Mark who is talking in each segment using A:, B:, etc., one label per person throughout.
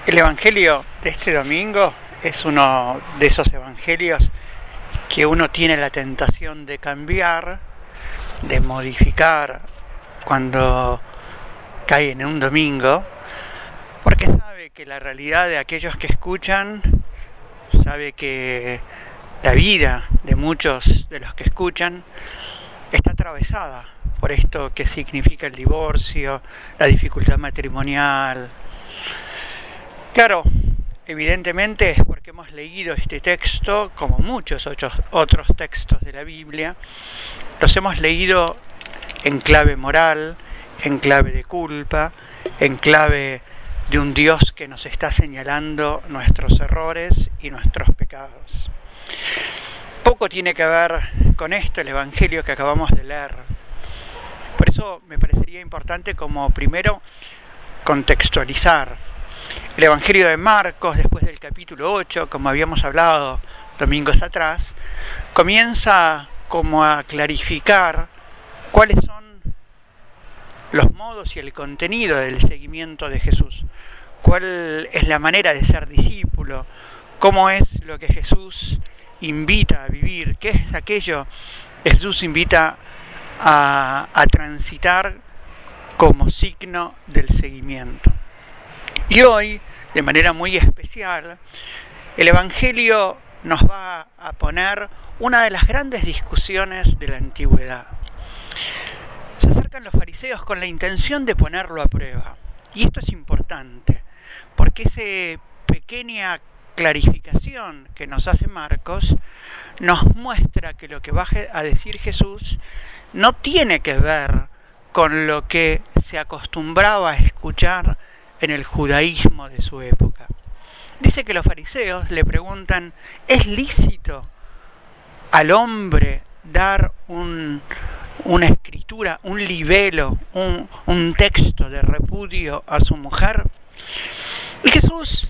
A: El Evangelio de este domingo es uno de esos evangelios que uno tiene la tentación de cambiar, de modificar cuando cae en un domingo, porque sabe que la realidad de aquellos que escuchan, sabe que la vida de muchos de los que escuchan está atravesada por esto que significa el divorcio, la dificultad matrimonial. Claro, evidentemente es porque hemos leído este texto, como muchos otros textos de la Biblia, los hemos leído en clave moral, en clave de culpa, en clave de un Dios que nos está señalando nuestros errores y nuestros pecados. Poco tiene que ver con esto el Evangelio que acabamos de leer. Por eso me parecería importante como primero contextualizar. El Evangelio de Marcos, después del capítulo 8, como habíamos hablado domingos atrás, comienza como a clarificar cuáles son los modos y el contenido del seguimiento de Jesús. Cuál es la manera de ser discípulo, cómo es lo que Jesús invita a vivir, qué es aquello que Jesús invita a transitar como signo del seguimiento. Y hoy, de manera muy especial, el Evangelio nos va a poner una de las grandes discusiones de la antigüedad. Se acercan los fariseos con la intención de ponerlo a prueba. Y esto es importante, porque esa pequeña clarificación que nos hace Marcos nos muestra que lo que va a decir Jesús no tiene que ver con lo que se acostumbraba a escuchar en el judaísmo de su época. Dice que los fariseos le preguntan: ¿es lícito al hombre dar una escritura, un libelo, un texto de repudio a su mujer? Y Jesús,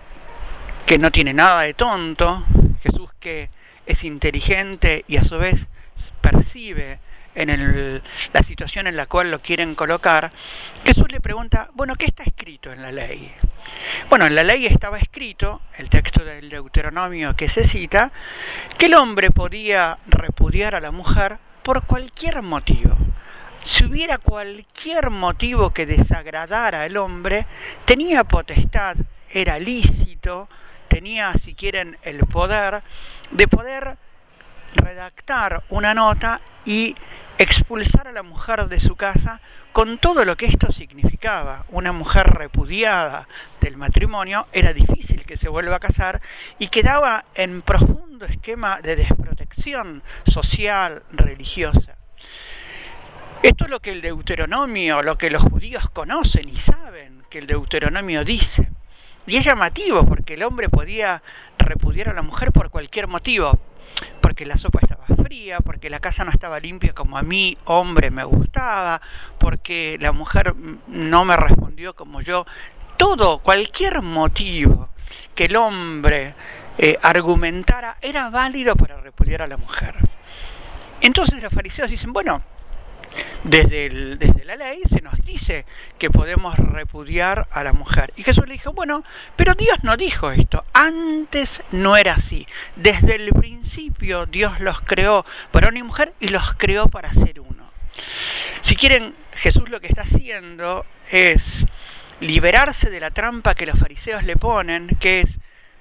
A: que no tiene nada de tonto, Jesús que es inteligente y a su vez percibe en la situación en la cual lo quieren colocar, Jesús le pregunta: bueno, ¿qué está escrito en la ley? Bueno, en la ley estaba escrito, el texto del Deuteronomio que se cita, que el hombre podía repudiar a la mujer por cualquier motivo. Si hubiera cualquier motivo que desagradara al hombre, tenía potestad, era lícito, tenía, si quieren, el poder de poder redactar una nota y expulsar a la mujer de su casa con todo lo que esto significaba. Una mujer repudiada del matrimonio era difícil que se vuelva a casar y quedaba en profundo esquema de desprotección social, religiosa. Esto es lo que el Deuteronomio, lo que los judíos conocen y saben que el Deuteronomio dice. Y es llamativo porque el hombre podía repudiar a la mujer por cualquier motivo, porque la sopa estaba fría, porque la casa no estaba limpia como a mí, hombre, me gustaba, porque la mujer no me respondió como yo. Todo, cualquier motivo que el hombre argumentara era válido para repudiar a la mujer. Entonces los fariseos dicen: bueno, desde la ley se nos dice que podemos repudiar a la mujer. Y Jesús le dijo: bueno, pero Dios no dijo esto. Antes no era así. Desde el principio Dios los creó, varón y mujer, y los creó para ser uno. Si quieren, Jesús lo que está haciendo es liberarse de la trampa que los fariseos le ponen, que es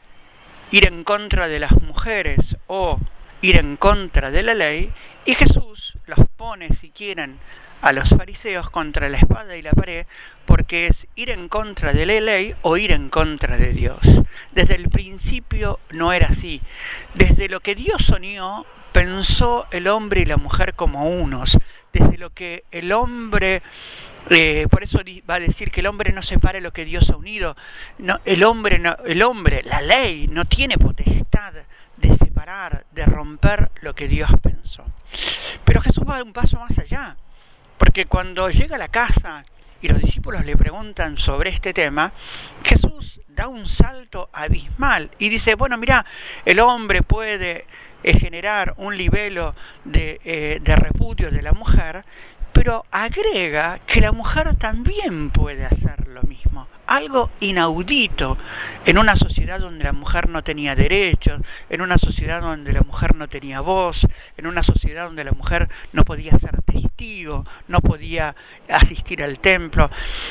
A: ir en contra de las mujeres o ir en contra de la ley, y Jesús los pone, si quieren, a los fariseos contra la espada y la pared, porque es ir en contra de la ley o ir en contra de Dios. Desde el principio no era así. Desde lo que Dios soñó, pensó el hombre y la mujer como unos. Desde lo que el hombre, por eso va a decir que el hombre no separe lo que Dios ha unido. No, el hombre, la ley, no tiene potestad de separar, de romper lo que Dios pensó. Pero Jesús va un paso más allá, porque cuando llega a la casa y los discípulos le preguntan sobre este tema, Jesús da un salto abismal y dice: bueno, mira, el hombre puede generar un libelo de repudio de la mujer, pero agrega que la mujer también puede hacer lo mismo. Algo inaudito en una sociedad donde la mujer no tenía derechos, en una sociedad donde la mujer no tenía voz, en una sociedad donde la mujer no podía ser testigo, no podía asistir al templo.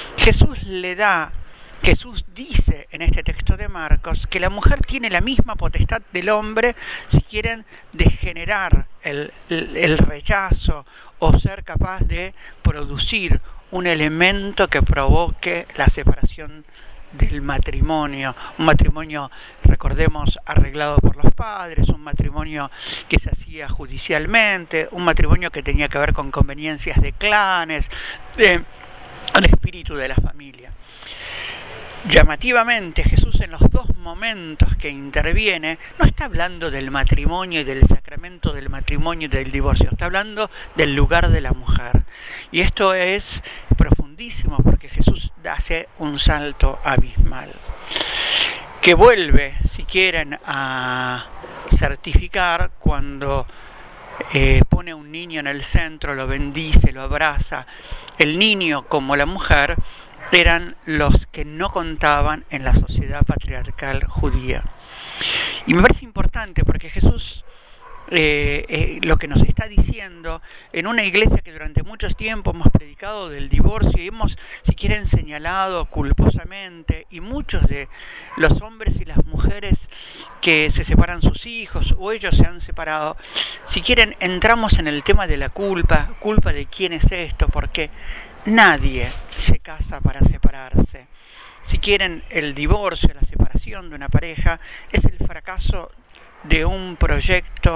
A: Jesús dice en este texto de Marcos que la mujer tiene la misma potestad del hombre, si quieren, de generar el rechazo o ser capaz de producir un elemento que provoque la separación del matrimonio. Un matrimonio, recordemos, arreglado por los padres, un matrimonio que se hacía judicialmente, un matrimonio que tenía que ver con conveniencias de clanes, del espíritu de la familia. Llamativamente, Jesús en los dos momentos que interviene no está hablando del matrimonio y del sacramento del matrimonio y del divorcio, está hablando del lugar de la mujer. Y esto es profundísimo porque Jesús hace un salto abismal, que vuelve, si quieren, a certificar cuando pone a un niño en el centro, lo bendice, lo abraza. El niño, como la mujer, eran los que no contaban en la sociedad patriarcal judía. Y me parece importante porque Jesús lo que nos está diciendo en una iglesia que durante muchos tiempos hemos predicado del divorcio y hemos, si quieren, señalado culposamente, y muchos de los hombres y las mujeres que se separan sus hijos o ellos se han separado, si quieren, entramos en el tema de la culpa de quién es esto, porque nadie se casa para separarse. Si quieren, el divorcio, la separación de una pareja es el fracaso de un proyecto,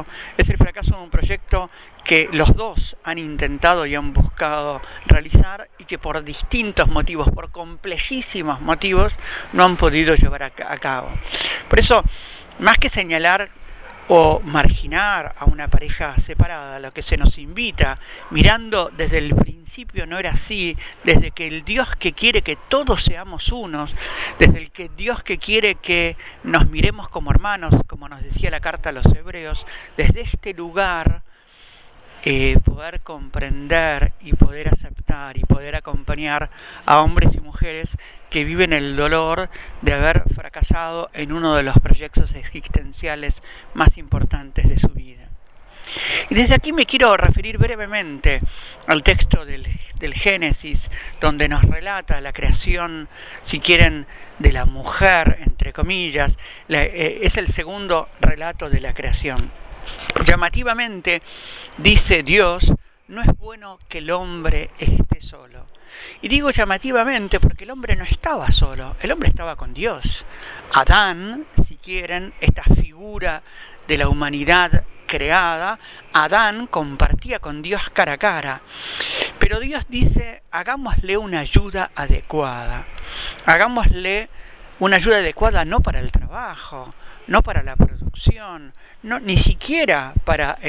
A: que los dos han intentado y han buscado realizar y que por distintos motivos, por complejísimos motivos, no han podido llevar a cabo. Por eso, más que señalar o marginar a una pareja separada, lo que se nos invita, mirando desde el principio no era así, desde que el Dios que quiere que todos seamos unos, desde el que Dios que quiere que nos miremos como hermanos, como nos decía la carta a los Hebreos, desde este lugar poder comprender y poder aceptar y poder acompañar a hombres y mujeres que viven el dolor de haber fracasado en uno de los proyectos existenciales más importantes de su vida. Y desde aquí me quiero referir brevemente al texto del Génesis, donde nos relata la creación, si quieren, de la mujer, entre comillas. Es el segundo relato de la creación. Llamativamente dice Dios: no es bueno que el hombre esté solo. Y digo llamativamente porque el hombre no estaba solo, el hombre estaba con Dios. Adán, si quieren, esta figura de la humanidad creada, Adán compartía con Dios cara a cara. Pero Dios dice: hagámosle una ayuda adecuada. Hagámosle una ayuda adecuada no para el trabajo, no para la producción, no, ni siquiera para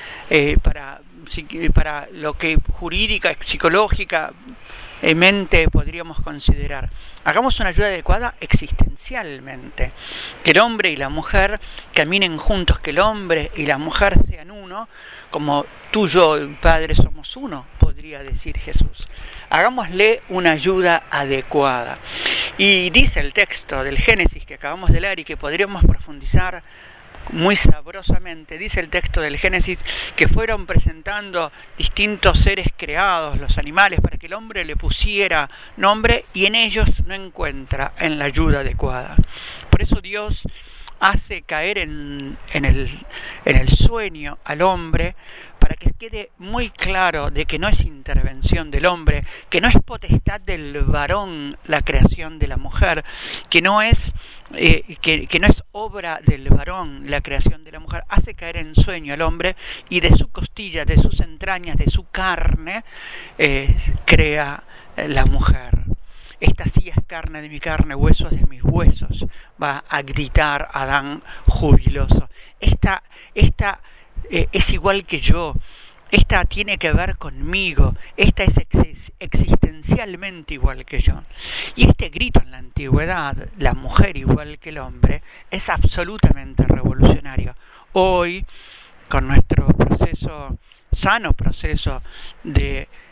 A: lo que jurídica, psicológica, mente podríamos considerar. Hagamos una ayuda adecuada existencialmente. Que el hombre y la mujer caminen juntos, que el hombre y la mujer sean uno, como tú, yo, el Padre somos uno, podría decir Jesús. Hagámosle una ayuda adecuada. Y dice el texto del Génesis que acabamos de leer y que podríamos profundizar muy sabrosamente, dice el texto del Génesis que fueron presentando distintos seres creados, los animales, para que el hombre le pusiera nombre, y en ellos no encuentra en la ayuda adecuada. Por eso Dios hace caer en el sueño al hombre, para que quede muy claro de que no es intervención del hombre, que no es potestad del varón la creación de la mujer, que no es obra del varón la creación de la mujer. Hace caer en sueño al hombre y de su costilla, de sus entrañas, de su carne, crea la mujer. Esta sí es carne de mi carne, huesos de mis huesos, va a gritar Adán jubiloso. Esta es igual que yo, esta tiene que ver conmigo, esta es existencialmente igual que yo. Y este grito en la antigüedad, la mujer igual que el hombre, es absolutamente revolucionario. Hoy, con nuestro sano proceso de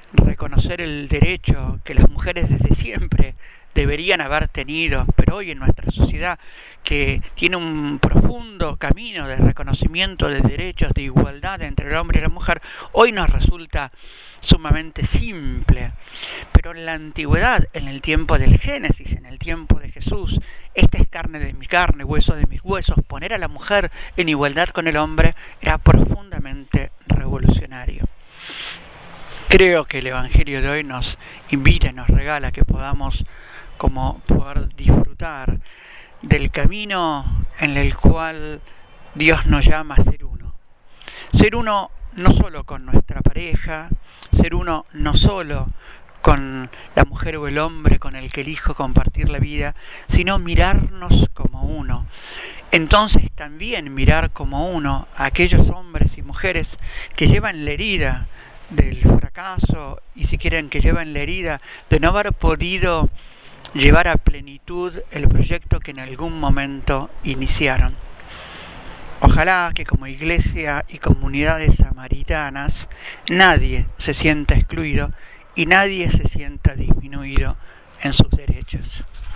A: reconocer el derecho que las mujeres desde siempre deberían haber tenido, pero hoy en nuestra sociedad, que tiene un profundo camino de reconocimiento de derechos, de igualdad entre el hombre y la mujer, hoy nos resulta sumamente simple. Pero en la antigüedad, en el tiempo del Génesis, en el tiempo de Jesús, esta es carne de mi carne, hueso de mis huesos, poner a la mujer en igualdad con el hombre era profundamente revolucionario. Creo que el Evangelio de hoy nos invita, nos regala que podamos como poder disfrutar del camino en el cual Dios nos llama a ser uno. Ser uno no solo con nuestra pareja, ser uno no solo con la mujer o el hombre con el que elijo compartir la vida, sino mirarnos como uno. Entonces también mirar como uno a aquellos hombres y mujeres que llevan la herida del fracaso y si quieren que llevan la herida de no haber podido llevar a plenitud el proyecto que en algún momento iniciaron. Ojalá que como iglesia y comunidades samaritanas nadie se sienta excluido y nadie se sienta disminuido en sus derechos.